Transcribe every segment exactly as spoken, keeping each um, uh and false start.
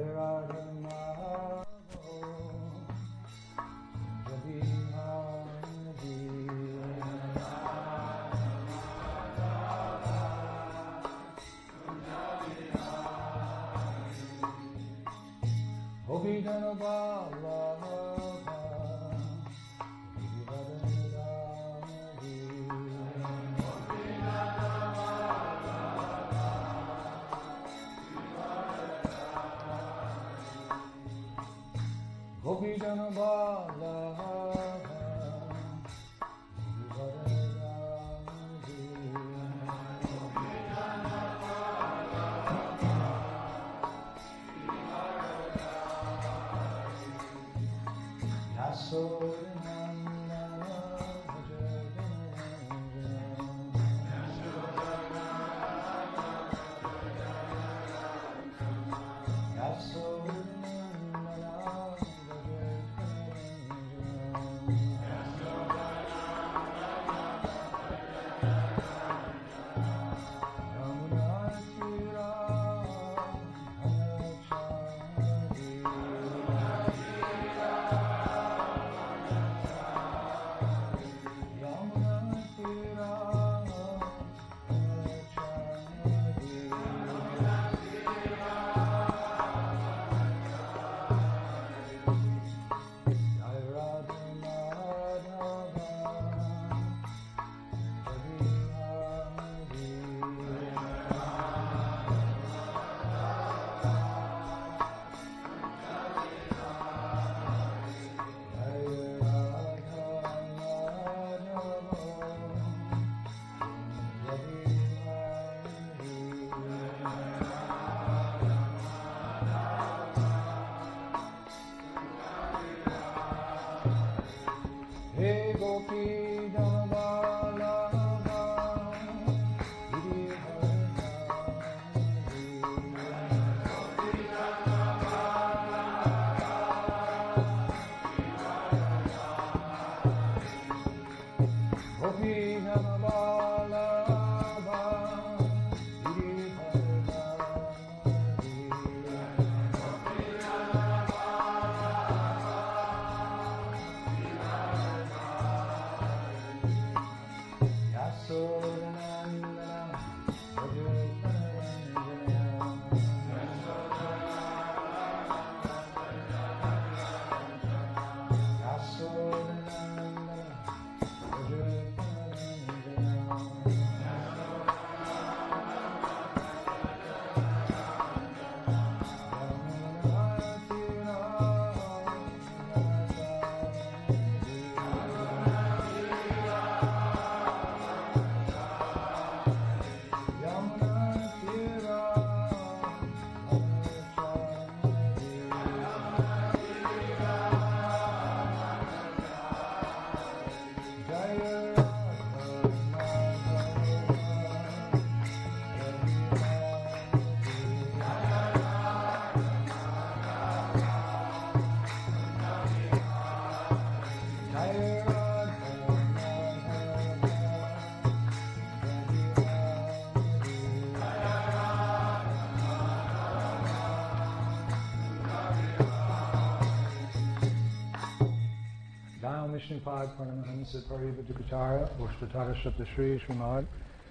Vishnupad Paramahansa Parivadikacharya, Vashvatara Shapta Shri Srimad,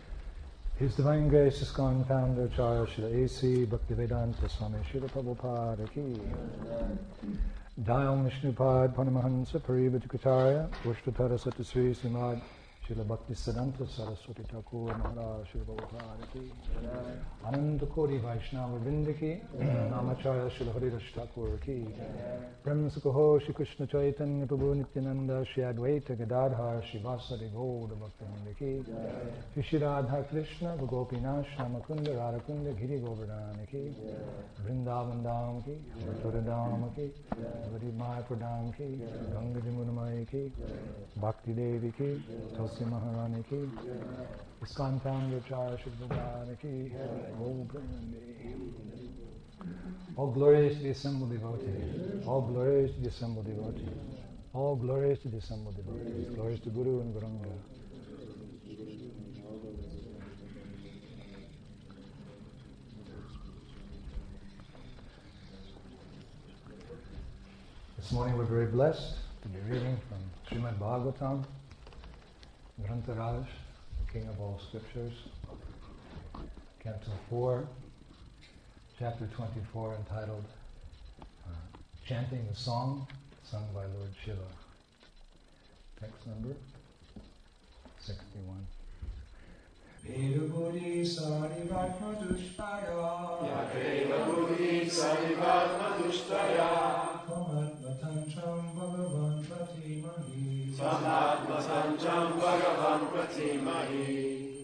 His Divine Grace ISKCON Founder Acharya Srila A C Bhaktivedanta Swami Srila Prabhupada Ki. Dayam Vishnupad Paramahansa Parivadikacharya, Vashvatara Shapta Shri Srimad, Srila Bhaktisiddhanta Saraswati Thakur Maharaj Srila Prabhupada Ki. Ananta Koti Vaishnava Vrinda Ki, Namacharya Srila Haridas Thakur Ki. Brahmasukho Shri Krishna Chaitanya Prabhu Nityananda Shri Advaita Gadadhar Shri Vasari Gauda Bhaktivinoda Ki. Shri Shri Radha Krishna Gopinath Namakunda Radhakunda Giri Govardhana Ki. Vrindavan Dham Ki, Mathura Dham Ki, Vari Mayapur Dham Ki, Ganga Jamunamai Ki, Bhakti Devi Ki, Tulsi Maharani Ki, ISKCON Founder Acharya Srila Prabhupada Ki, Om Premanandi. All glories to the assembled devotees. All glories to the assembled devotees. All glories to the assembled devotees. Glories to Guru and Gauranga. This morning we're very blessed to be reading from Srimad Bhagavatam, Grantaraj, the king of all scriptures, Canto four, Chapter twenty-four, entitled uh, Chanting the Song, sung by Lord Shiva. Text number sixty-one. Veda Buddhi Sarivatma Dushtaya Veda Buddhi Sarivatma Dushtaya Tamatma Tancham Bhagavan Pratimahi Tamatma Tancham Bhagavan Pratimahi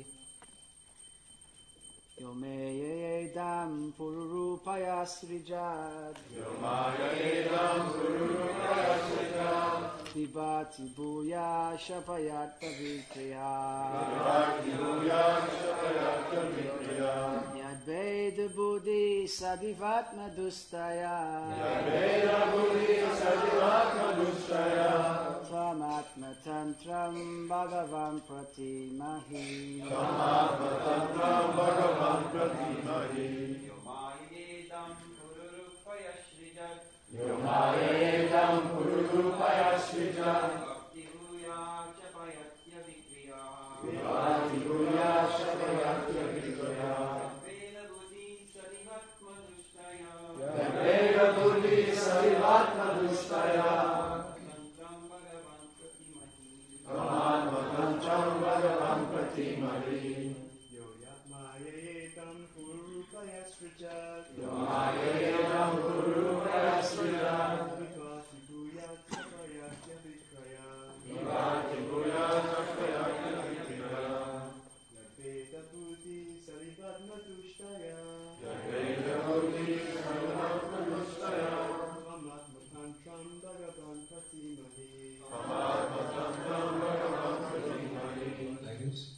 Yome Yedam Pururupaya Srijad Yomaya Edam Pururupaya Srijad Vibhati Bhuya Shapayat Pavikrya Vibhati Bhuya Shapayat Pavikrya Yadveda Buddhi Sadivatma Dustaya Yadveda Buddhi Sadivatma Dustaya Tvamatma Tantram Bhagavan Pratimahi Tamatma Tantram Bhagavan Pratimahi Yomayedam Pururupaya Srijat Yomaya Edam Pururupaya Srijat Bhakti Bhuya Chapayatya Vikriya Vibhati Bhuya Shapayatya Vikriya Veda Buddhi Sarivatma Dushtaya Veda Buddhi Sarivatma Dushtaya Tantram Bhagavan Pratimahi Tamatma Tancham Bhagavan Pratimahi Yoyatmayedam Purupaya Srijat Yomaya Edam Pururupaya Srijat Vibhati Bhuya Chapayatya Vikraya Vibhati Bhuya Shapayatya Vikriya Yadveda Buddhi Sarivatma Dushtaya Veda Buddhi Sarivatma Dushtaya Tamatma Tantram Bhagavan Pratimahi Tamatma Tancham Bhagavan Pratimahi Ladies.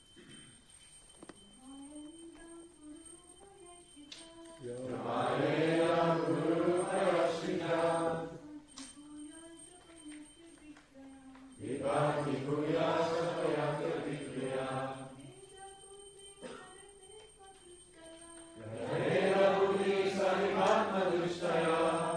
Yomaya Edam Pururupaya Srijat Vibhati Bhuya Shapayatya Vikriya Veda Buddhi Sarivatma Dushtaya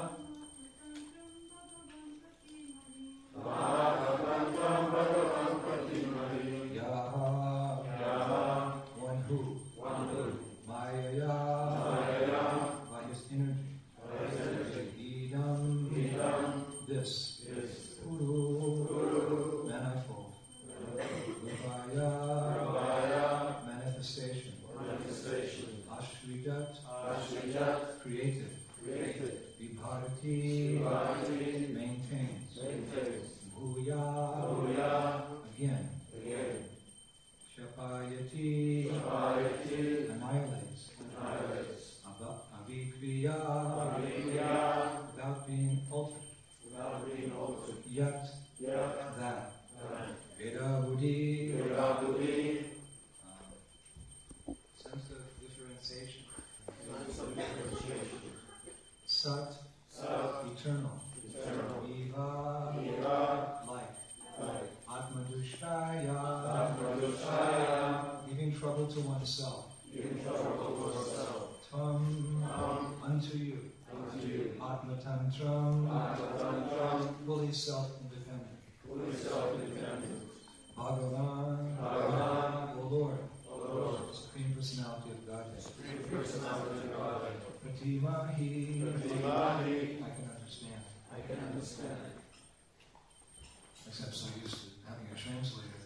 Tamatma Tancham Bhagavan Pratimahi Yaha, Yaha, one who, one who, Maya, Maya, by his energy, Idam, Idam, this, this, Guru, Guru, manifold, Rupaya, Rupaya, manifestation, manifestation, Ashrigat, Ashrijat, created, created, Vibharati, Vibhati, maintains, maintains, Bhuya, Bhuya, again, again, Shapayati, Shapayati, annihilates, annihilates, Abha- Avikriya, Avikriya, without being altered, without being altered, yet, yet, that, that, Veda Buddhi, Veda Buddhi, um, sense of differentiation, sense of differentiation, Sat, Sat, eternal, eternal, Eva, Eva, life, life, Atmadushtaya, Atmadushtaya, giving trouble to oneself, giving trouble to oneself, Tvam, Tam, unto you, unto you, Atmatantram, Atmatantram, fully self-independent, fully self-dependent, Bhagavan, Bhagavan, O Lord, O Lord, Supreme Personality of Godhead, Supreme Personality of Godhead, Pratimahi, Pratimahi, I can understand. I can understand. Except so used to having a translator.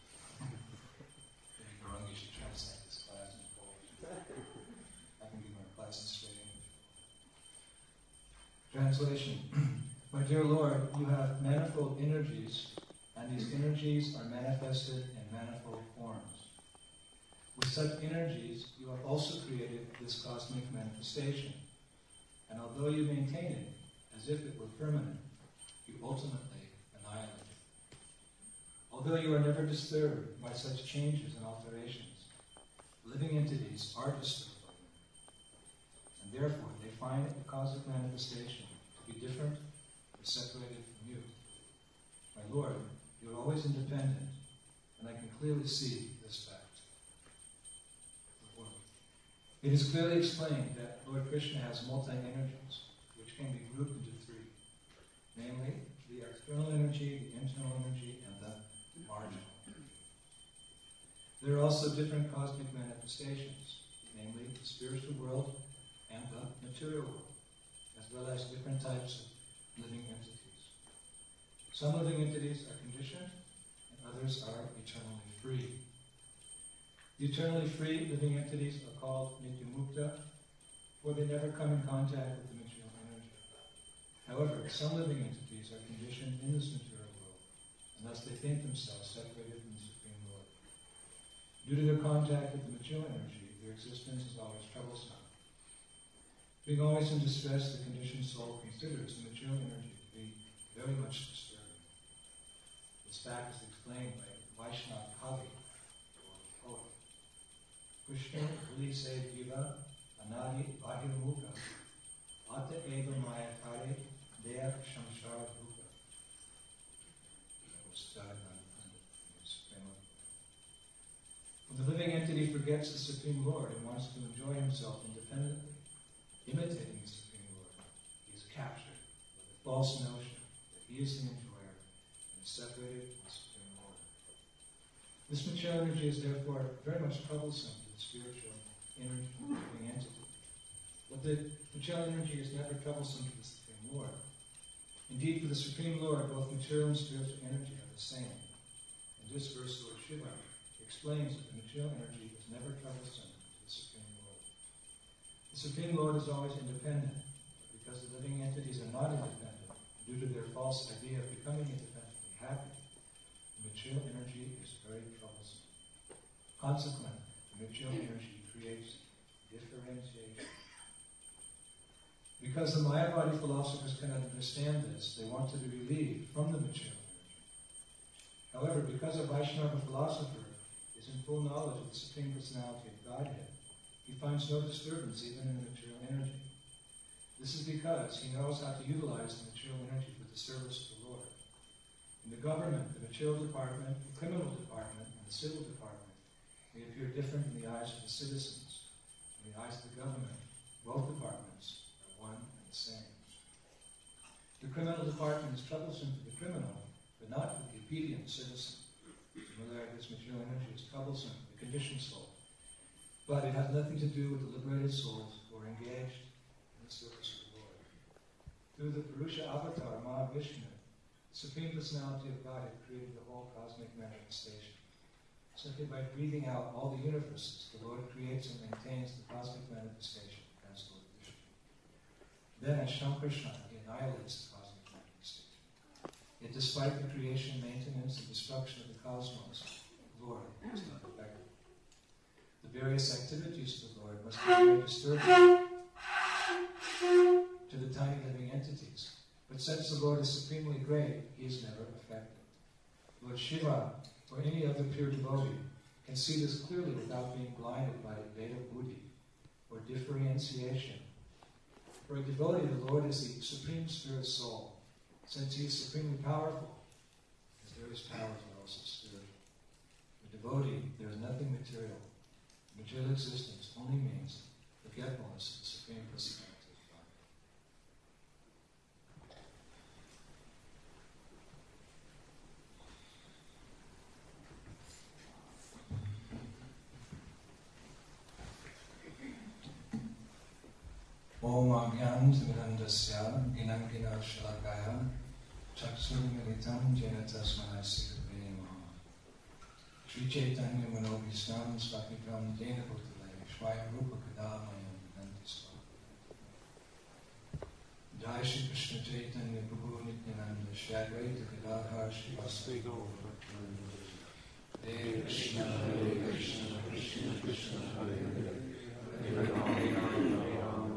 Maybe Gauranga should translate this class in Polish. I can give my class in straight English. Translation. My dear Lord, you have manifold energies, and these energies are manifested in manifold forms. With such energies, you have also created this cosmic manifestation. And although you maintain it as if it were permanent, you ultimately annihilate it. Although you are never disturbed by such changes and alterations, living entities are disturbed by them. And therefore, they find the cosmic manifestation to be different or separated from you. My Lord, you are always independent, and I can clearly see this fact. It is clearly explained that Lord Krishna has multi-energies, which can be grouped into three, There are also different cosmic manifestations, namely the spiritual world and the material world, as well as different types of living entities. Some living entities are conditioned, and others are eternally free. The eternally free living entities are called Nityamukta, for they never come in contact with the material energy. However, some living entities are conditioned in this material world, and thus they think themselves separated from the Supreme Lord. Due to their contact with the material energy, their existence is always troublesome. Being always in distress, the conditioned soul considers the material energy to be very much disturbing. This fact is explained by Vaishnava Kavi, or poet. Krishna Huli Se Diva Anadi Bahirmukha Ata Eva Mayakari Deya Shamshara Bhuka. That was started on the Supreme Lord. When the living entity forgets the Supreme Lord and wants to enjoy himself independently, imitating the Supreme Lord, he is captured with the false notion that he is the enjoyer and is separated from the Supreme Lord. This material energy is therefore very much troublesome to the spiritual energy of the living entity. But the material energy is never troublesome to the Supreme Lord. Indeed, for the Supreme Lord, both material and spiritual energy are the same. In this verse, Lord Shiva explains that the material energy is never troublesome to the Supreme Lord. The Supreme Lord is always independent, because the living entities are not independent due to their false idea of becoming independently happy. The material energy is very troublesome. Consequently, the material energy creates differentiation. Because the Mayavadi philosophers cannot understand this, they want to be relieved from the material energy. However, because a Vaishnava philosopher is in full knowledge of the Supreme Personality of Godhead, he finds no disturbance even in the material energy. This is because he knows how to utilize the material energy for the service of the Lord. In the government, the material department, the criminal department, and the civil department may appear different in the eyes of the citizens. In the eyes of the government, both departments are one and the same. The criminal department is troublesome to the criminal, but not for the obedient citizen. Similarly, this material energy is troublesome to the conditioned soul, but it has nothing to do with the liberated souls who are engaged in the service of the Lord. Through the Purusha avatar, Mahavishnu, the Supreme Personality of God had created the whole cosmic manifestation. Simply by breathing out all the universes, the Lord creates and maintains the cosmic manifestation as Lord Vishnu. Then, as Shankarshan, he annihilates the cosmic manifestation. Yet despite the creation, maintenance, and destruction of the cosmos, the Lord is not affected. The various activities of the Lord must be very disturbing to the tiny living entities. But since the Lord is supremely great, he is never affected. Lord Shiva, or any other pure devotee, can see this clearly without being blinded by Veda Buddhi, or differentiation. For a devotee, the Lord is the supreme spirit soul. Since he is supremely powerful, his various powers are also spiritual. For a devotee, there is nothing material. Material existence only means forgetfulness of the Supreme Personality of God. Om Agyan Timirandasya Ginangina Shalakaya Chaksur Militam Jena Tasmai Sikabhe Namaha Sri Chaitanya Manobhistam Svakikam Jena Bhutale Shvayam Rupa Kadamayam Nandisva Jai Shri Krishna Chaitanya Prabhu Nityananda Shri Advaita Gadadhar Shri Vasudeva Hare Krishna Hare Krishna Krishna Krishna Hare Hare Hare Rama Hare Rama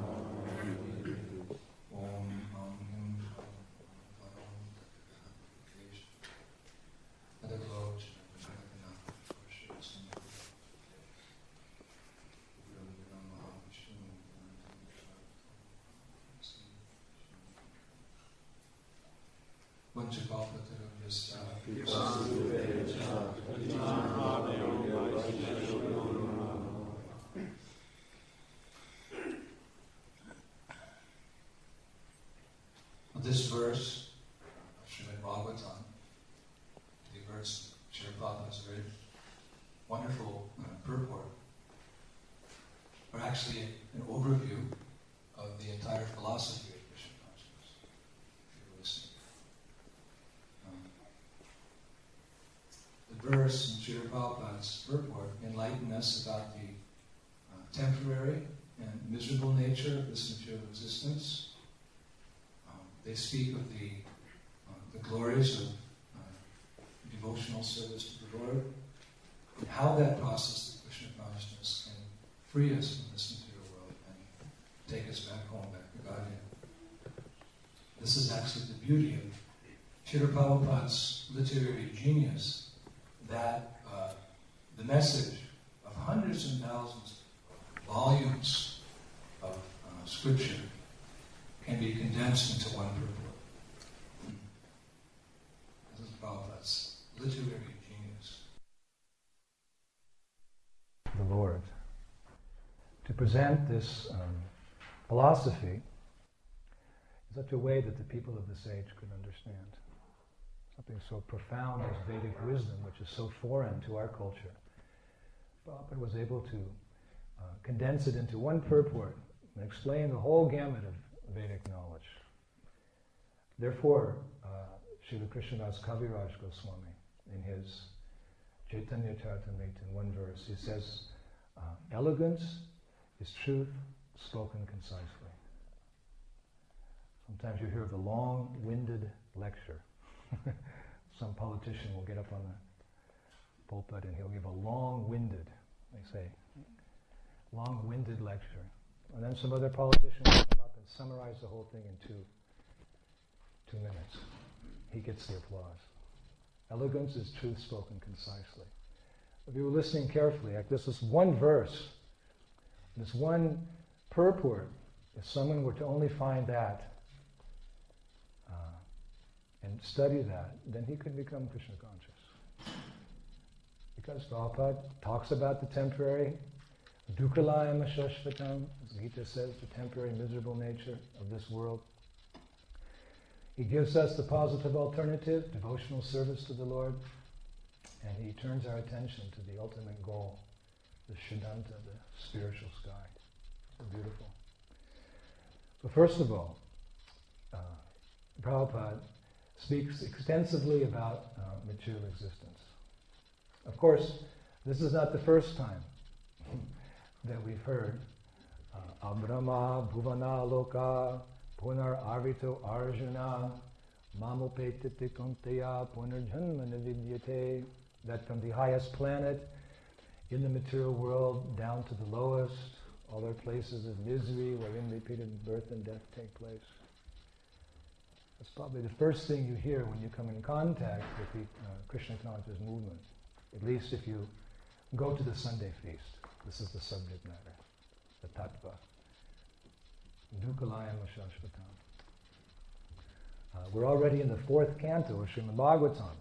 This verse of Srimad Bhagavatam, the verse Srila Prabhupada has read, wonderful uh, purport, or actually an overview of the entire philosophy of Krishna consciousness, if you're listening. Um, the verse in Srila Prabhupada's purport enlighten us about the uh, temporary and miserable nature of this material existence. Um, they speak of the, uh, the glories of uh, devotional service to the Lord, and how that process of Krishna consciousness can free us from this material world and take us back home, back to Godhead. This is actually the beauty of Srila Prabhupada's literary genius, that uh, the message of hundreds and thousands of volumes of uh, scripture can be condensed into one purport. This is Prabhupada's literary genius. The Lord, to present this um, philosophy in such a way that the people of this age could understand. Something so profound as Vedic wisdom, which is so foreign to our culture. Prabhupada was able to uh, condense it into one purport and explain the whole gamut of Vedic knowledge. Therefore, uh, Srila Krishnadas Kaviraj Goswami, in his Chaitanya Charitamrita, in one verse, he says, uh, elegance is truth spoken concisely. Sometimes you hear of the long-winded lecture. Some politician will get up on the pulpit and he'll give a long-winded, they say, long-winded lecture. And then some other politician will come up and summarize the whole thing in two, two minutes. He gets the applause. Elegance is truth spoken concisely. If you were listening carefully, like this is one verse, this one purport, if someone were to only find that uh, and study that, then he could become Krishna conscious. Because Prabhupada talks about the temporary, dukkhalayam ashashvatam, as Gita says, the temporary miserable nature of this world. He gives us the positive alternative, devotional service to the Lord, and he turns our attention to the ultimate goal, the Siddhanta, the spiritual sky. So beautiful. But first of all, uh, Prabhupada speaks extensively about uh, material existence. Of course, this is not the first time that we've heard uh, Abrahma Bhuvana Loka Punar Arvito Arjuna Mamopetite Kunteya Punarjanma Navidyate, that from the highest planet in the material world down to the lowest, all are places of misery wherein repeated birth and death take place. That's probably the first thing you hear when you come in contact with the uh, Krishna conscious movement. At least if you go to the Sunday feast. This is the subject matter, the tattva. Dukkhalayam ashashvatam. Uh, we're already in the fourth canto of Srimad Bhagavatam.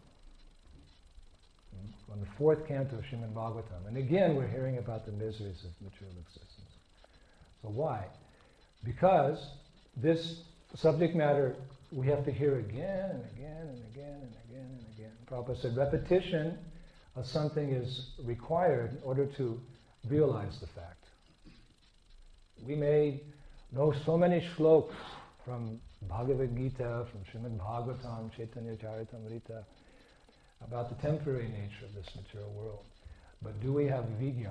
Mm, on the fourth canto of Srimad Bhagavatam. And again, we're hearing about the miseries of material existence. So why? Because this subject matter we have to hear again and again and again and again and again. Prabhupada said repetition of something is required in order to realize the fact. We may know so many shlokas from Bhagavad Gita, from Srimad Bhagavatam, Chaitanya Charitamrita, about the temporary nature of this material world. But do we have Vigyan?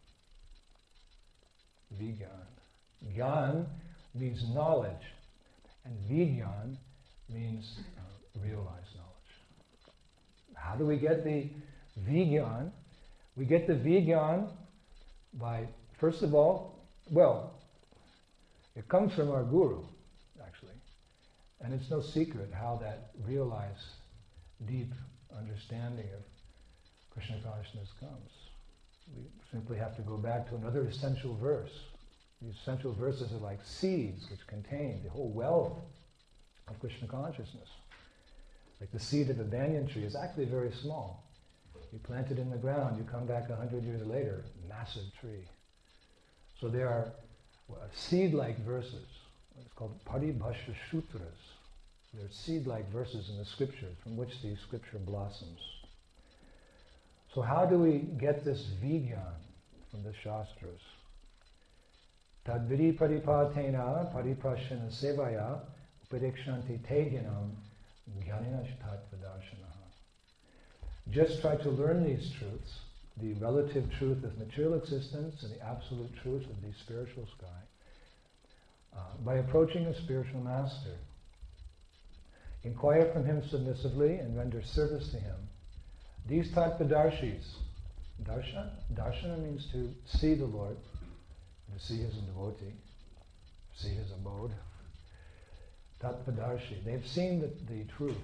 Vigyan. Gyan means knowledge, and Vigyan means uh, realized knowledge. How do we get the Vigyan? We get the Vigyan by, first of all, well, it comes from our Guru, actually. And it's no secret how that realized, deep understanding of Krishna consciousness comes. We simply have to go back to another essential verse. These essential verses are like seeds which contain the whole wealth of Krishna consciousness. Like the seed of a banyan tree is actually very small. You plant it in the ground, you come back a hundred years later, massive tree. So there are well, seed-like verses. It's called Paribhasha Sutras. There are seed-like verses in the scriptures from which the scripture blossoms. So how do we get this vigyan from the Shastras? Tadvidi paripatena pariprashana sevaya upadikshanti tedyanam jnanina tattvadarshanaha. Just try to learn these truths, the relative truth of material existence and the absolute truth of the spiritual sky, uh, by approaching a spiritual master. Inquire from him submissively and render service to him. These tattvadarshis, darshan, darshana means to see the Lord, to see his devotee, see his abode. Tattvadarshi, they've seen the, the truth.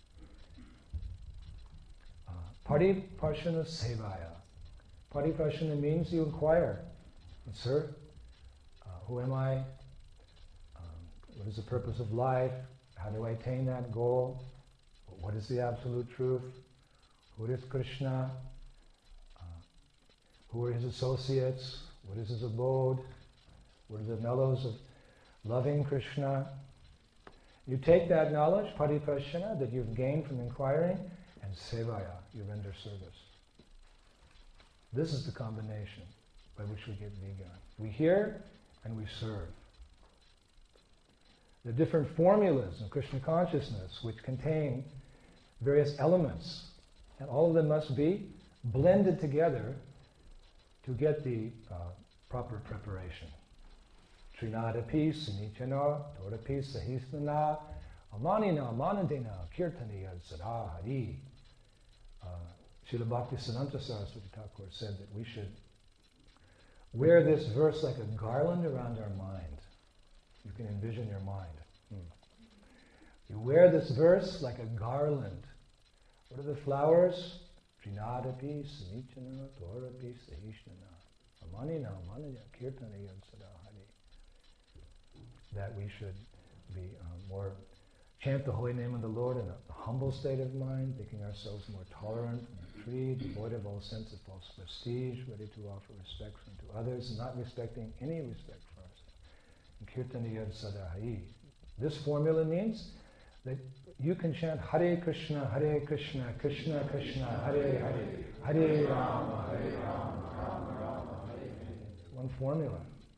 Uh, Pariprashana sevaya. Pariprashana means you inquire. Sir, uh, who am I? Um, what is the purpose of life? How do I attain that goal? What is the absolute truth? Who is Krishna? Uh, who are his associates? What is his abode? What are the mellows of loving Krishna? You take that knowledge, pariprashana, that you've gained from inquiring, and sevaya, you render service. This is the combination by which we get vigyan. We hear and we serve. There are different formulas in Krishna consciousness which contain various elements, and all of them must be blended together to get the uh, proper preparation. Trinadapi sunichana todapi sahisnana amanina amanadena kirtaniya sadahari. Srila Bhaktisiddhanta Saraswati Thakur said that we should wear this verse like a garland around our mind. You can envision your mind. Hmm. You wear this verse like a garland. What are the flowers? Trinadapi sunichana todapi sahisnana amanina amanadena kirtaniya sadahari. That we should be um, more, chant the holy name of the Lord in a humble state of mind, making ourselves more tolerant and free, devoid of all sense of false prestige, ready to offer respect to others, not respecting any respect for ourselves. Kirtaniyad sadahai. This formula means that you can chant Hare Krishna, Hare Krishna, Krishna Krishna, Hare Hare, Hare Rama, Hare Rama, Rama Rama, Hare Hare. It's one formula.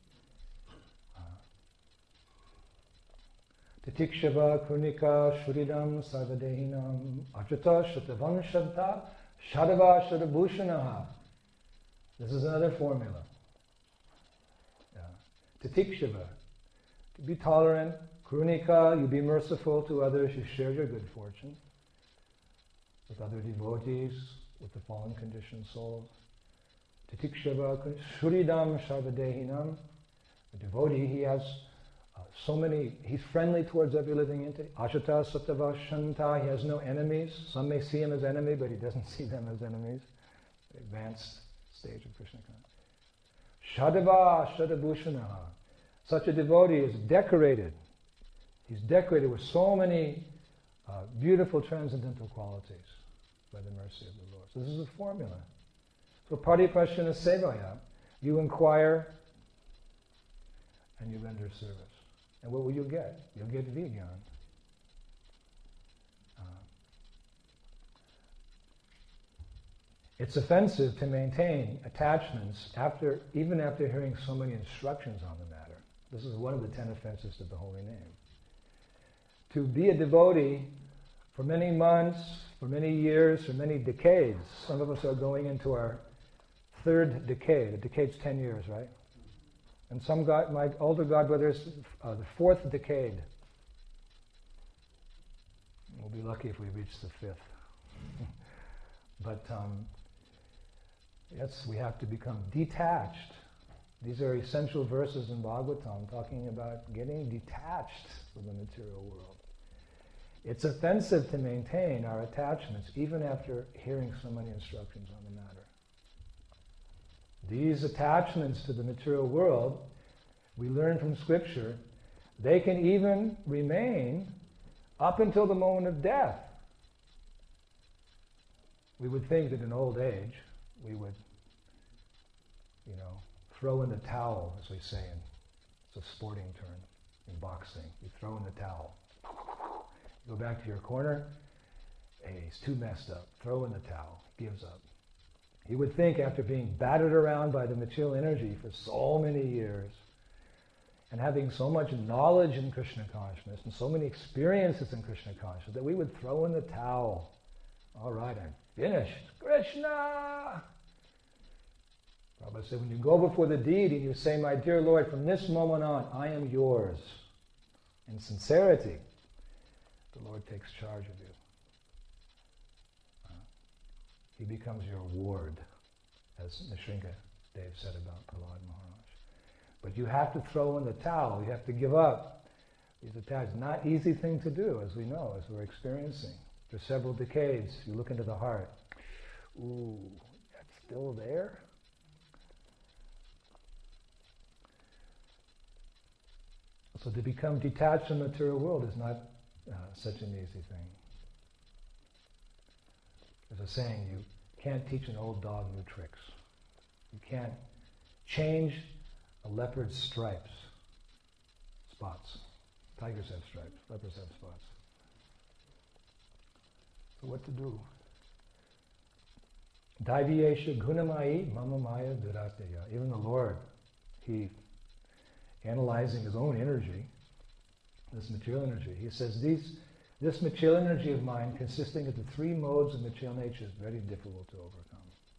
Titikshava Kurnika Shuridam Sarvadehinam Ajata Shatavanshanta Shadava Shadabhushanaha. This is another formula. Yeah. Titikshava. To be tolerant. Krunika, you be merciful to others, you share your good fortune with other devotees, with the fallen conditioned souls. Titikshava Shuridam Sarvadehinam. A devotee, he has Uh, so many, he's friendly towards every living entity. Ashata Sattavashanta, he has no enemies. Some may see him as enemy, but he doesn't see them as enemies. The advanced stage of Krishna consciousness. Shadava Shadabhushanaha. Such a devotee is decorated. He's decorated with so many uh, beautiful transcendental qualities by the mercy of the Lord. So this is a formula. So Pariprashana Sevaya, you inquire and you render service. And what will you get? You'll get vigyan. Uh, it's offensive to maintain attachments after, even after hearing so many instructions on the matter. This is one of the ten offenses to the holy name. To be a devotee for many months, for many years, for many decades. Some of us are going into our third decade. A decade's ten years, right? And some God, my older godbrothers, uh, the fourth decade. We'll be lucky if we reach the fifth. But um, yes, we have to become detached. These are essential verses in Bhagavatam talking about getting detached from the material world. It's offensive to maintain our attachments even after hearing so many instructions on the matter. These attachments to the material world, we learn from Scripture, they can even remain up until the moment of death. We would think that in old age, we would, you know, throw in the towel, as we say in, it's a sporting term in boxing. You throw in the towel. You go back to your corner, hey, he's too messed up. Throw in the towel. Gives up. He would think, after being battered around by the material energy for so many years, and having so much knowledge in Krishna consciousness and so many experiences in Krishna consciousness, that we would throw in the towel. All right, I'm finished. Krishna! Prabhupada said, when you go before the deity and you say, my dear Lord, from this moment on, I am yours, in sincerity, the Lord takes charge of you. Uh, he becomes your ward, as Nishringa Dev said about Prahlad Maharaj. But you have to throw in the towel. You have to give up these attacks. Not easy thing to do, as we know, as we're experiencing. For several decades, you look into the heart. Ooh, that's still there? So to become detached from the material world is not uh, such an easy thing. There's a saying, you can't teach an old dog new tricks. You can't change a leopard's stripes, spots. Tigers have stripes, leopards have spots. So what to do? Daiviyesha gunamai mama maya durataya. Even the Lord, He, analyzing His own energy, this material energy, He says, these, this material energy of mine, consisting of the three modes of material nature, is very difficult to overcome.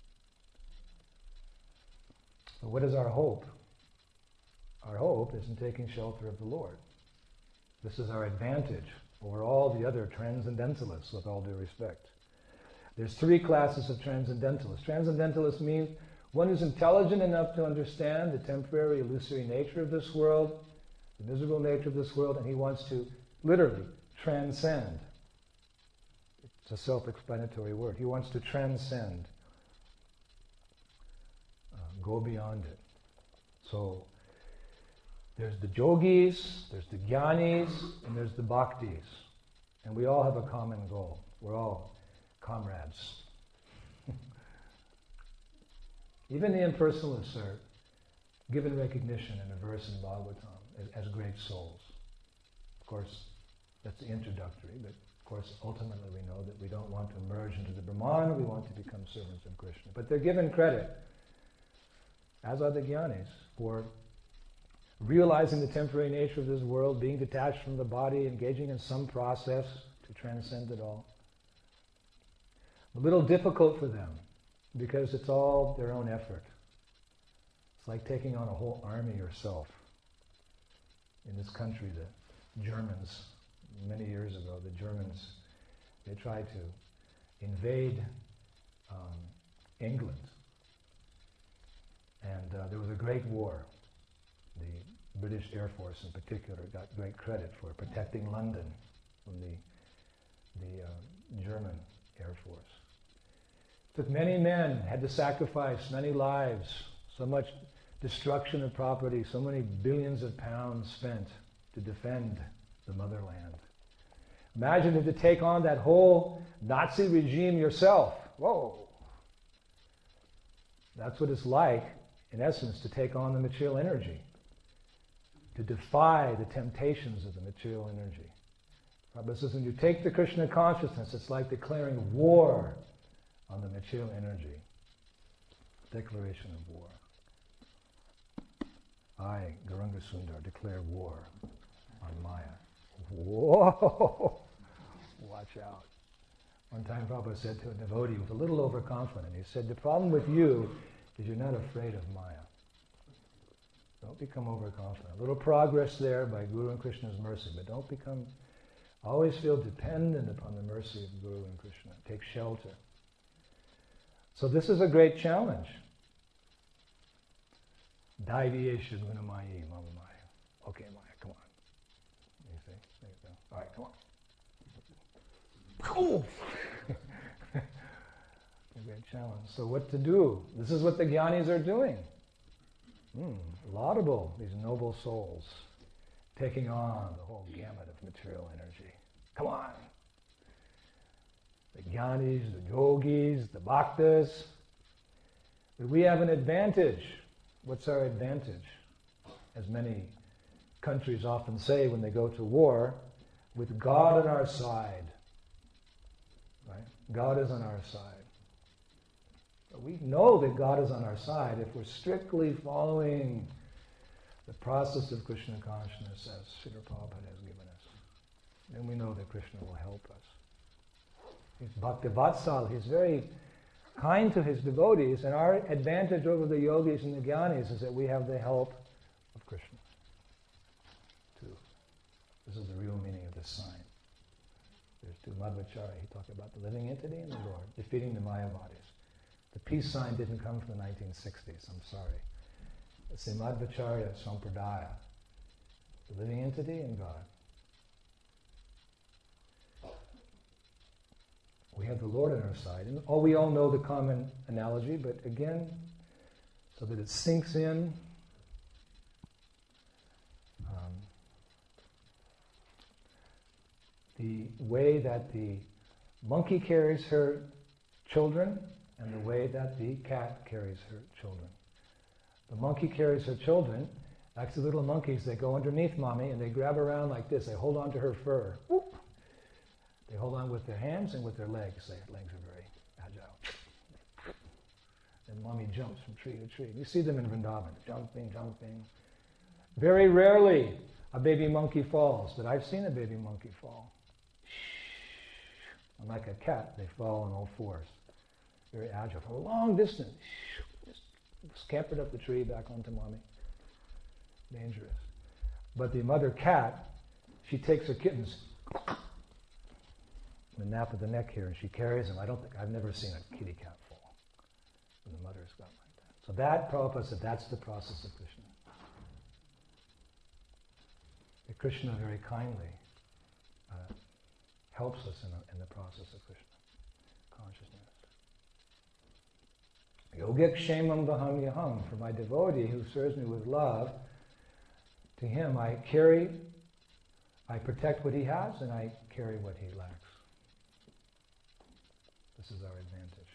So what is our hope? Our hope is in taking shelter of the Lord. This is our advantage over all the other transcendentalists, with all due respect. There's three classes of transcendentalists. Transcendentalists means one who's intelligent enough to understand the temporary, illusory nature of this world, the miserable nature of this world, and he wants to literally transcend. It's a self-explanatory word. He wants to transcend, uh, go beyond it. So there's the yogis, there's the jnanis, and there's the bhaktis. And we all have a common goal. We're all comrades. Even the impersonalists are given recognition in a verse in Bhagavatam as, as great souls. Of course, that's the introductory, but of course, ultimately we know that we don't want to merge into the Brahman, we want to become servants of Krishna. But they're given credit, as are the jnanis, for realizing the temporary nature of this world, being detached from the body, engaging in some process to transcend it all. A little difficult for them, because it's all their own effort. It's like taking on a whole army yourself. In this country, the Germans, many years ago, the Germans, they tried to invade um, England. And uh, there was a great war. The British Air Force in particular got great credit for protecting London from the, the uh, German Air Force. It took many men, had to sacrifice many lives, so much destruction of property, so many billions of pounds spent to defend the motherland. Imagine to take on that whole Nazi regime yourself. Whoa! That's what it's like, in essence, to take on the material energy, to defy the temptations of the material energy. Prabhupada says when you take the Krishna consciousness, it's like declaring war on the material energy. Declaration of war. I, Gauranga Sundar, declare war on Maya. Whoa! Watch out. One time Prabhupada said to a devotee who was a little overconfident, he said, the problem with you is you're not afraid of Maya. Don't become overconfident. A little progress there by Guru and Krishna's mercy, but don't become, always feel dependent upon the mercy of Guru and Krishna. Take shelter. So this is a great challenge. Daiviyesha gunamayi mama maya. Okay, Maya, come on. You see? There you go. All right, come on. A great challenge. So what to do? This is what the jnanis are doing. Mm, laudable, these noble souls, taking on the whole gamut of material energy. Come on. The jnanis, the yogis, the bhaktas. But we have an advantage. What's our advantage? As many countries often say when they go to war, with God on our side. Right? God is on our side. We know that God is on our side if we're strictly following the process of Krishna consciousness as Srila Prabhupada has given us. Then we know that Krishna will help us. He's Bhakti Vatsal. He's very kind to his devotees, and our advantage over the yogis and the jnanis is that we have the help of Krishna too. This is the real meaning of this sign. There's two Madhvacharya. He talked about the living entity and the Lord, defeating the Mayavadis. The peace sign didn't come from the nineteen sixties, I'm sorry. It's the Madhvacharya Sampradaya, the living entity and God. We have the Lord on our side. And all, we all know the common analogy, but again, so that it sinks in, um, the way that the monkey carries her children and the way that the cat carries her children. The monkey carries her children, like the little monkeys, they go underneath mommy and they grab around like this, they hold on to her fur. Whoop. They hold on with their hands and with their legs. Their legs are very agile. And mommy jumps from tree to tree. You see them in Vrindavan, jumping, jumping. Very rarely a baby monkey falls, but I've seen a baby monkey fall. And like a cat, they fall on all fours. Very agile. From a long distance, just scampered up the tree back onto mommy. Dangerous. But the mother cat, she takes her kittens, the nape of the neck here, and she carries them. I don't think, I've never seen a kitty cat fall. And the mother's got like that. So that, Prabhupada said, that's the process of Krishna. That Krishna very kindly uh, helps us in, a, in the process of Krishna consciousness. Yogik shemam vaham yaham. For my devotee who serves me with love, to him I carry, I protect what he has, and I carry what he lacks. This is our advantage.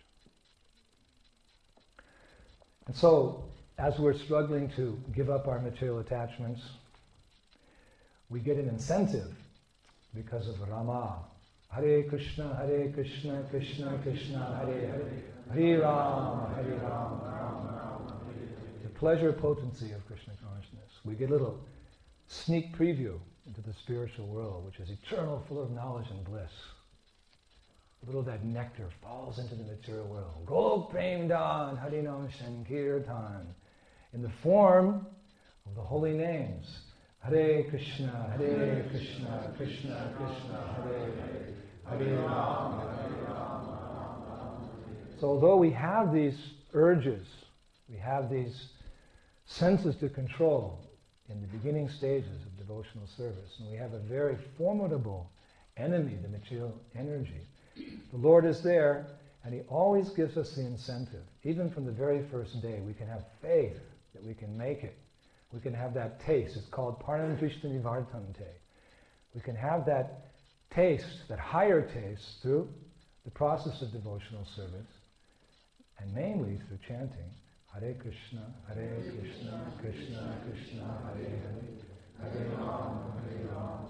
And so, as we're struggling to give up our material attachments, we get an incentive because of Rama. Hare Krishna, Hare Krishna, Krishna Krishna, Hare Hare, Hare Rama, Hare Rama, Rama Rama. The pleasure potency of Krishna consciousness. We get a little sneak preview into the spiritual world, which is eternal, full of knowledge and bliss. A little of that nectar falls into the material world. Golok Prem Dan Harinam Sankirtan. In the form of the holy names. Hare Krishna, Hare Krishna, Krishna Krishna, Hare Hare, Hare Rama, Hare Rama, Rama Rama. So although we have these urges, we have these senses to control in the beginning stages of devotional service, and we have a very formidable enemy, the material energy, the Lord is there, and He always gives us the incentive. Even from the very first day, we can have faith that we can make it. We can have that taste. It's called Param Drishta Nivartante. We can have that taste, that higher taste, through the process of devotional service, and mainly through chanting Hare Krishna, Hare Krishna, Krishna Krishna, Hare Hare, Hare Rama, Hare Rama,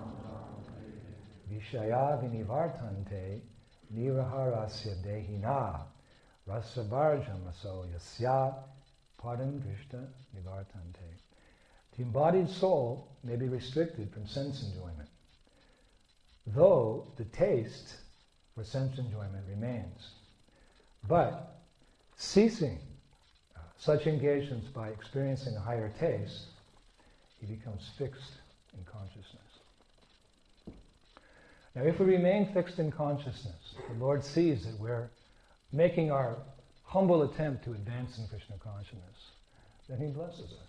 Vishaya vinivartante niraharasya dehina rasavarjam aso yasya padam drishta nivartante. The embodied soul may be restricted from sense enjoyment, though the taste for sense enjoyment remains. But ceasing uh, such engagements by experiencing a higher taste, he becomes fixed in consciousness. Now, if we remain fixed in consciousness, the Lord sees that we're making our humble attempt to advance in Krishna consciousness, then He blesses us.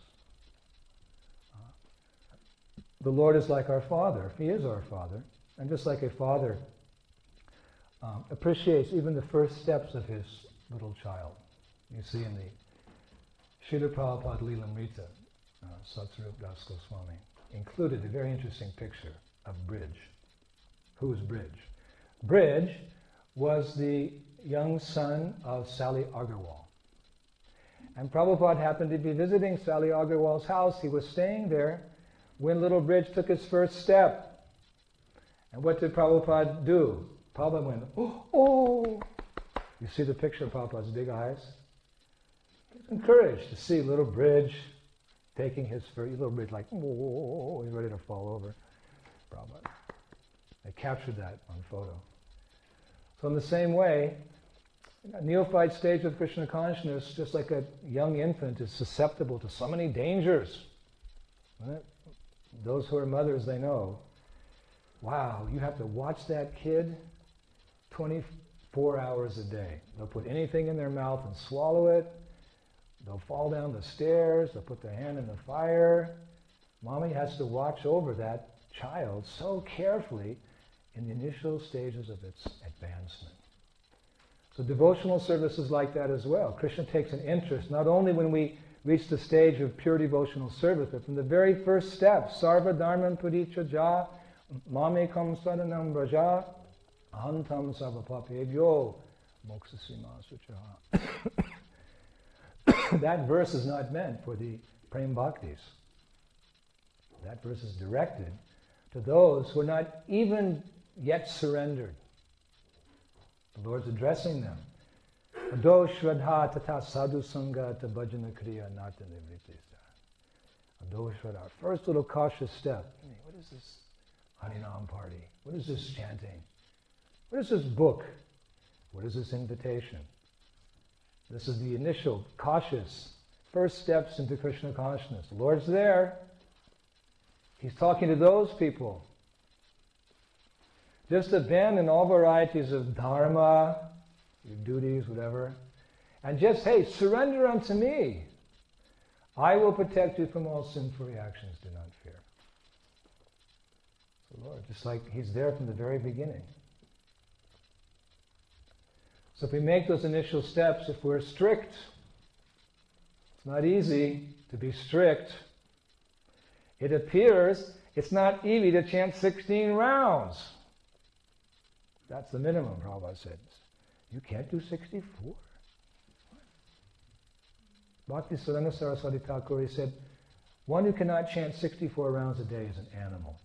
Uh, the Lord is like our Father. He is our Father. And just like a father um, appreciates even the first steps of his little child. You see in the Srila Prabhupada Lilamrita, uh, Satsvarup Das Goswami, included a very interesting picture of Bridge. Who is Bridge? Bridge was the young son of Sally Agarwal. And Prabhupada happened to be visiting Sally Agarwal's house. He was staying there when little Bridge took his first step. And what did Prabhupada do? Prabhupada went, oh, oh, You see the picture of Prabhupada's big eyes? He's encouraged to see little bridge taking his first, little bridge like, whoa, he's ready to fall over. Prabhupada. They captured that on photo. So in the same way, a neophyte stage of Krishna consciousness, just like a young infant, is susceptible to so many dangers. Right? Those who are mothers, they know. Wow, you have to watch that kid twenty-four hours a day. They'll put anything in their mouth and swallow it. They'll fall down the stairs. They'll put their hand in the fire. Mommy has to watch over that child so carefully in the initial stages of its advancement. So devotional service is like that as well. Krishna takes an interest not only when we reach the stage of pure devotional service, but from the very first step, sarva dharman parichaja, mamekam saranam braja, ahantam sarva papebhyo, moksasima suchaha. That verse is not meant for the prem bhaktis. That verse is directed to those who are not even yet surrendered. The Lord's addressing them. Ado shraddha tata sadhu sangha ta bhajana kriya nata nivritisa. Ado shraddha. First little cautious step. What is this Harinam party? What is this chanting? What is this book? What is this invitation? This is the initial, cautious, first steps into Krishna consciousness. The Lord's there. He's talking to those people. Just abandon all varieties of dharma, your duties, whatever, and just, hey, surrender unto me. I will protect you from all sinful reactions. Do not fear. The Lord, just like He's there from the very beginning. So if we make those initial steps, if we're strict, it's not easy to be strict. It appears it's not easy to chant sixteen rounds. That's the minimum, Prabhupada said. You can't do sixty-four? Bhakti Siddhanta Saraswati Thakur, he said, one who cannot chant sixty-four rounds a day is an animal.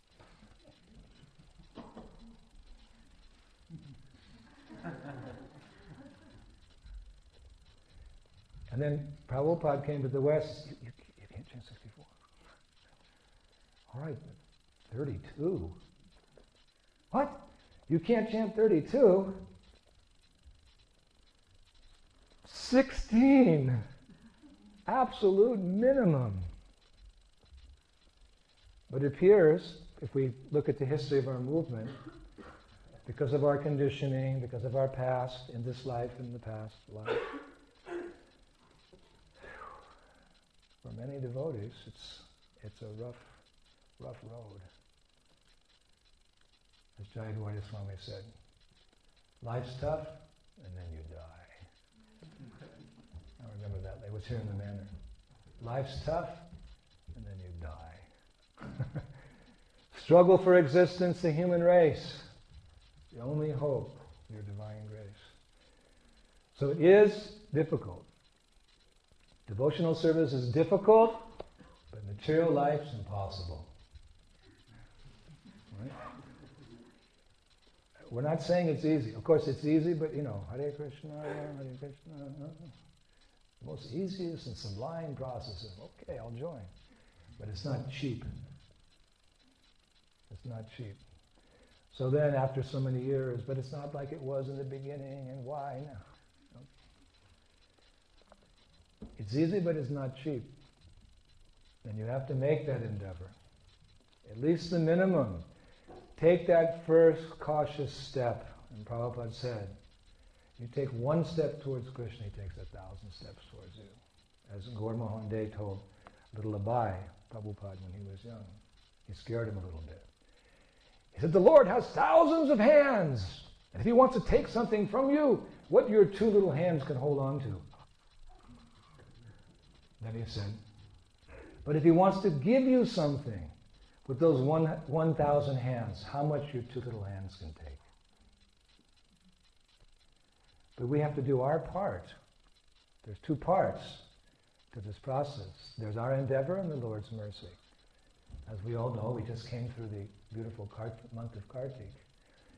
And then Prabhupada came to the West. You, you, you can't chant sixty-four. All right, thirty-two. What? You can't chant thirty-two? sixteen. Absolute minimum. But it appears, if we look at the history of our movement, because of our conditioning, because of our past, in this life, in the past life, for many devotees, it's it's a rough, rough road. As Jayadvaita Swami said, life's tough, and then you die. I remember that. It was here in the manor. Life's tough, and then you die. Struggle for existence, the human race. The only hope, your divine grace. So it is difficult. Devotional service is difficult, but material life's impossible. Right? We're not saying it's easy. Of course it's easy, but you know, Hare Krishna, Hare Krishna. The most easiest and sublime process of, okay, I'll join. But it's not cheap. It's not cheap. So then after so many years, but it's not like it was in the beginning, and why now? It's easy, but it's not cheap. And you have to make that endeavor. At least the minimum. Take that first cautious step. And Prabhupada said, you take one step towards Krishna, he takes a thousand steps towards you. As Gaur Mohan Dey told little Abai, Prabhupada, when he was young. He scared him a little bit. He said, the Lord has thousands of hands. And if he wants to take something from you, what your two little hands can hold on to. Then he said, but if he wants to give you something with those one, one thousand hands, how much your two little hands can take. But we have to do our part. There's two parts to this process. There's our endeavor and the Lord's mercy. As we all know, we just came through the beautiful Kart- month of Kartik.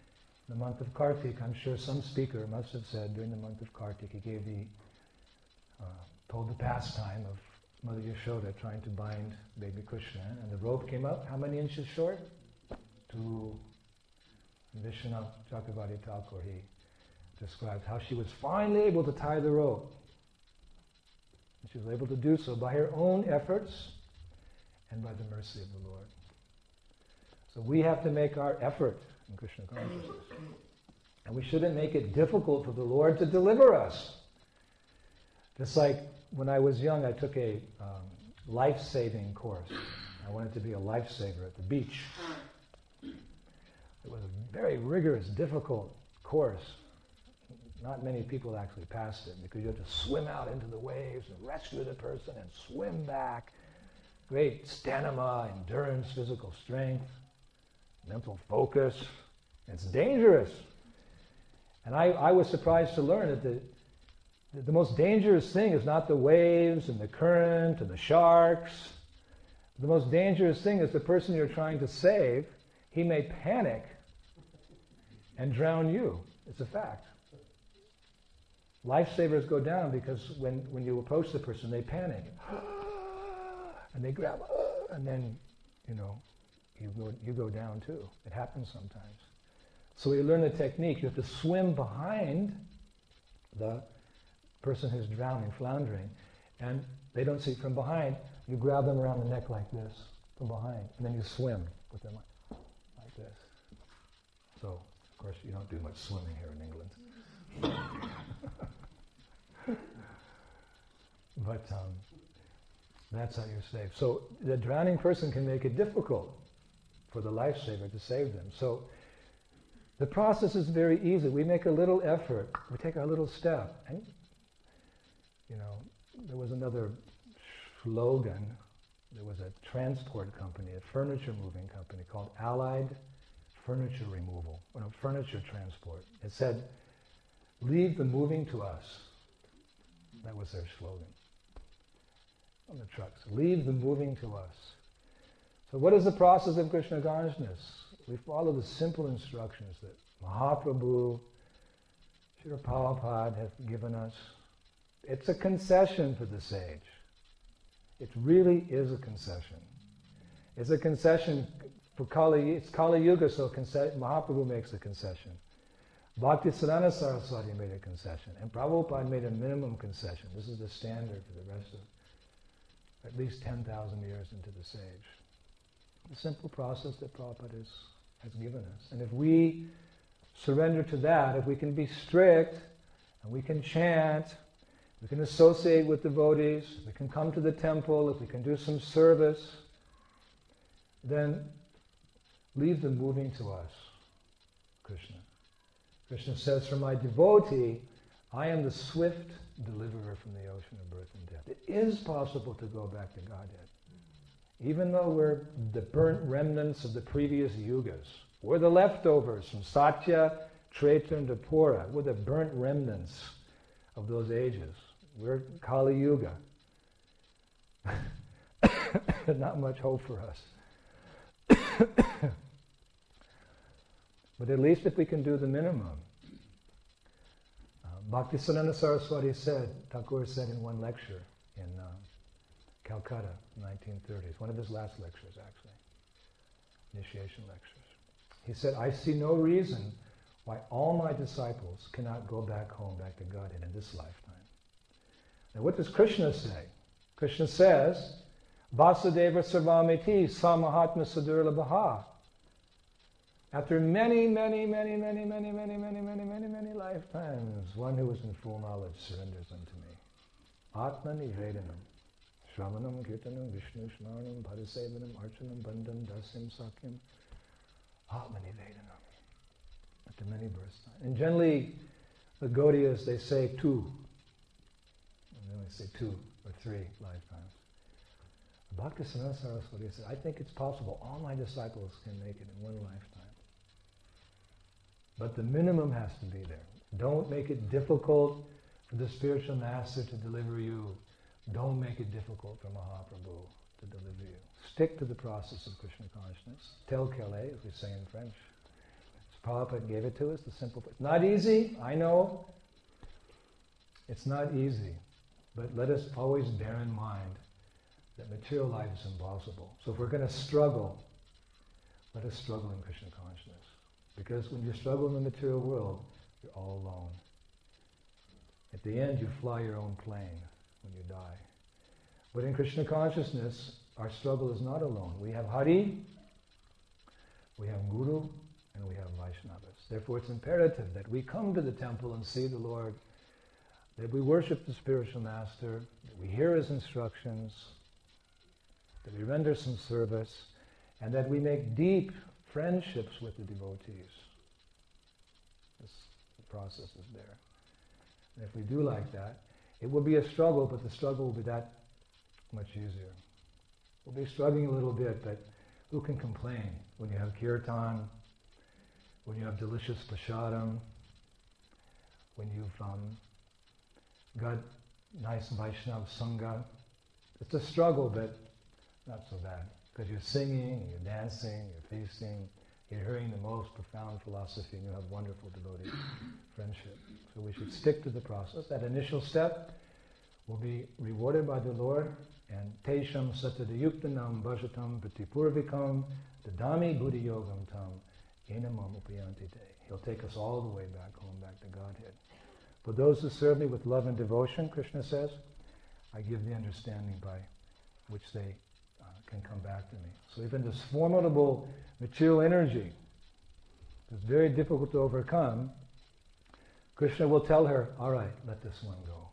the month of Kartik, I'm sure some speaker must have said during the month of Kartik, he gave the, uh, told the pastime of Mother Yashoda trying to bind baby Krishna, and the rope came up, how many inches short? Two. And Vishwanath Chakravarti Thakur, he describes how she was finally able to tie the rope. And she was able to do so by her own efforts and by the mercy of the Lord. So we have to make our effort in Krishna consciousness. And we shouldn't make it difficult for the Lord to deliver us. Just like when I was young, I took a um, life-saving course. I wanted to be a lifesaver at the beach. It was a very rigorous, difficult course. Not many people actually passed it because you have to swim out into the waves and rescue the person and swim back. Great stamina, endurance, physical strength, mental focus. It's dangerous. And I, I was surprised to learn that the, the most dangerous thing is not the waves and the current and the sharks. The most dangerous thing is the person you're trying to save. He may panic and drown you. It's a fact. Lifesavers go down because when, when you approach the person, they panic. And they grab, and then, you know, you go, you go down too. It happens sometimes. So we learn the technique. You have to swim behind the person who's drowning, floundering, and they don't see from behind. You grab them around the neck like this, from behind, and then you swim with them like, like this. So, of course, you don't do much swimming here in England. But um, that's how you're saved. So the drowning person can make it difficult for the lifesaver to save them. So the process is very easy. We make a little effort. We take our little step. And, you know, there was another slogan. There was a transport company, a furniture moving company called Allied Furniture Removal, or no, Furniture Transport. It said, "Leave the moving to us." That was their slogan on the trucks. Leave the moving to us. So what is the process of Krishna consciousness? We follow the simple instructions that Mahaprabhu, Srila Prabhupada have given us. It's a concession for the sage. It really is a concession. It's a concession for Kali, it's Kali Yuga, so conce- Mahaprabhu makes a concession. Bhaktisiddhanta Saraswati made a concession, and Prabhupada made a minimum concession. This is the standard for the rest of at least ten thousand years into the sage. The simple process that Prabhupada is, has given us. And if we surrender to that, if we can be strict, and we can chant, we can associate with devotees, we can come to the temple, if we can do some service, then leave the moving to us, Krishna. Krishna says, "For my devotee, I am the swift deliverer from the ocean of birth and death." It is possible to go back to Godhead. Even though we're the burnt remnants of the previous yugas. We're the leftovers from Satya, Treta, and Dwapara. We're the burnt remnants of those ages. We're Kali Yuga. Not much hope for us. But at least if we can do the minimum. Uh, Bhaktisiddhanta Saraswati said, Thakur said in one lecture in uh, Calcutta, nineteen thirties, one of his last lectures actually, initiation lectures. He said, "I see no reason why all my disciples cannot go back home, back to Godhead in this lifetime." Now what does Krishna say? Krishna says, "Vasudeva sarvamiti samahatma sadurlabhaha." After many, many, many, many, many, many, many, many, many, many lifetimes, one who is in full knowledge surrenders unto me. Atma nivedanam, shravanam kirtanam, vishnu smaranam, padasevanam, archanam, bandham, dasyam, sakyam, atma nivedanam. After many births. And generally, the Gaudiyas, they say two. And then they say two or three lifetimes. Bhaktisiddhanta Saraswati said, "I think it's possible. All my disciples can make it in one lifetime. But the minimum has to be there. Don't make it difficult for the spiritual master to deliver you. Don't make it difficult for Mahaprabhu to deliver you. Stick to the process of Krishna consciousness. Tel quel est, as we say in French. It's Prabhupada gave it to us, the simple. It's not easy, I know. It's not easy. But let us always bear in mind that material life is impossible. So if we're going to struggle, let us struggle in Krishna consciousness. Because when you struggle in the material world, you're all alone. At the end, you fly your own plane when you die. But in Krishna consciousness, our struggle is not alone. We have Hari, we have Guru, and we have Vaishnavas. Therefore, it's imperative that we come to the temple and see the Lord, that we worship the spiritual master, that we hear his instructions, that we render some service, and that we make deep friendships with the devotees. This process is there. And if we do like that, it will be a struggle, but the struggle will be that much easier. We'll be struggling a little bit, but who can complain when you have kirtan, when you have delicious prasadam, when you've um, got nice Vaishnava Sangha? It's a struggle, but not so bad. Because you're singing, you're dancing, you're feasting, you're hearing the most profound philosophy, and you have wonderful devotee friendship. So we should stick to the process. That initial step will be rewarded by the Lord. And Tesham Satadayuktanam Bhajatam Pratipurvikam Dadami Buddhi Yogam Tam Enamam Upayanti Te. He'll take us all the way back home, back to Godhead. For those who serve me with love and devotion, Krishna says, I give the understanding by which they uh, can come back to me. So even this formidable material energy is very difficult to overcome. Krishna will tell her, all right, let this one go.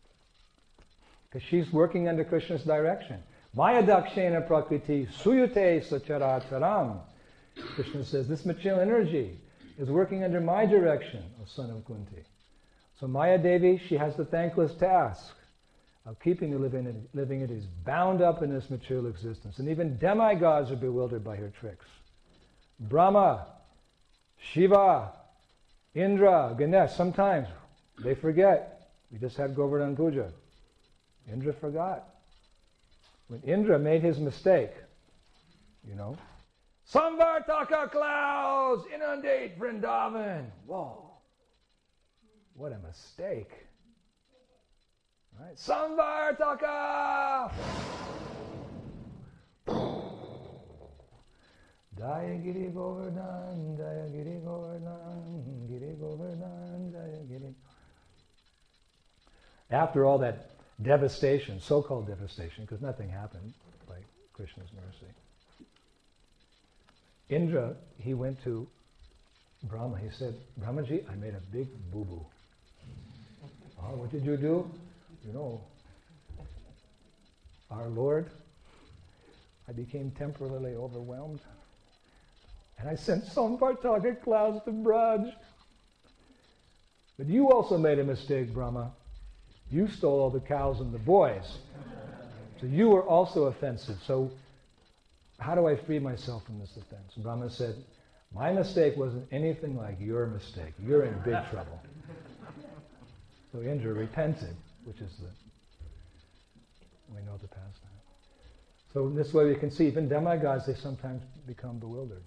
Because she's working under Krishna's direction. Maya dakshena prakriti suyute sacharacharam. Krishna says, this material energy is working under my direction, O son of Kunti. So Maya Devi, she has the thankless task of keeping the living, living entities bound up in this material existence. And even demigods are bewildered by her tricks. Brahma, Shiva, Indra, Ganesh, sometimes they forget. We just had Govardhan Puja. Indra forgot. When Indra made his mistake, you know, Samvartaka clouds inundate Vrindavan. Whoa. What a mistake. Right? Samvartaka! Jaya Giri Govardhan, Jaya Giri Govardhan, Giri Govardhan, Jaya Giri. After all that devastation, so-called devastation, because nothing happened by Krishna's mercy, Indra, he went to Brahma. He said, Brahmaji, I made a big boo-boo. Oh, what did you do? You know, our Lord, I became temporarily overwhelmed. And I sent Samvartaka clouds to Braj. But you also made a mistake, Brahma. You stole all the cows and the boys. So you were also offensive. So how do I free myself from this offense? And Brahma said, my mistake wasn't anything like your mistake. You're in big trouble. So Indra repented, which is the, we know the past now. So in this way we can see, even demigods, they sometimes become bewildered.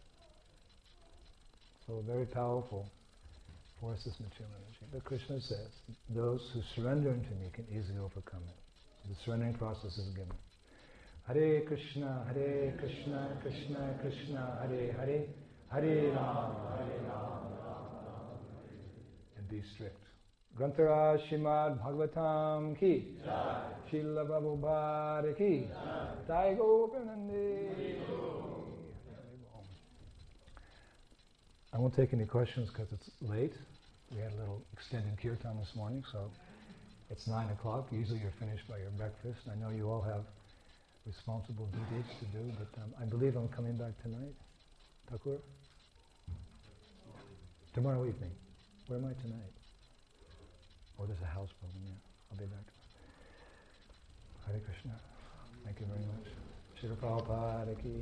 So very powerful force is material energy. But Krishna says, those who surrender unto me can easily overcome it. So the surrendering process is given. Hare Krishna, Hare Krishna, Krishna Krishna, Hare Hare, Hare Rama, Hare Rama, Rama Rama. And be strict. Grantara Shrimad Bhagavatam ki, Srila Prabhupada ki, Jai Gopanande. I won't take any questions because it's late. We had a little extended kirtan this morning, so it's nine o'clock. Usually you're finished by your breakfast. I know you all have responsible duties to do, but um, I believe I'm coming back tonight. Thakur? Tomorrow evening. Where am I tonight? Oh, there's a house program, yeah. I'll be back. Hare Krishna. Thank you very much. Srila Prabhupada ki.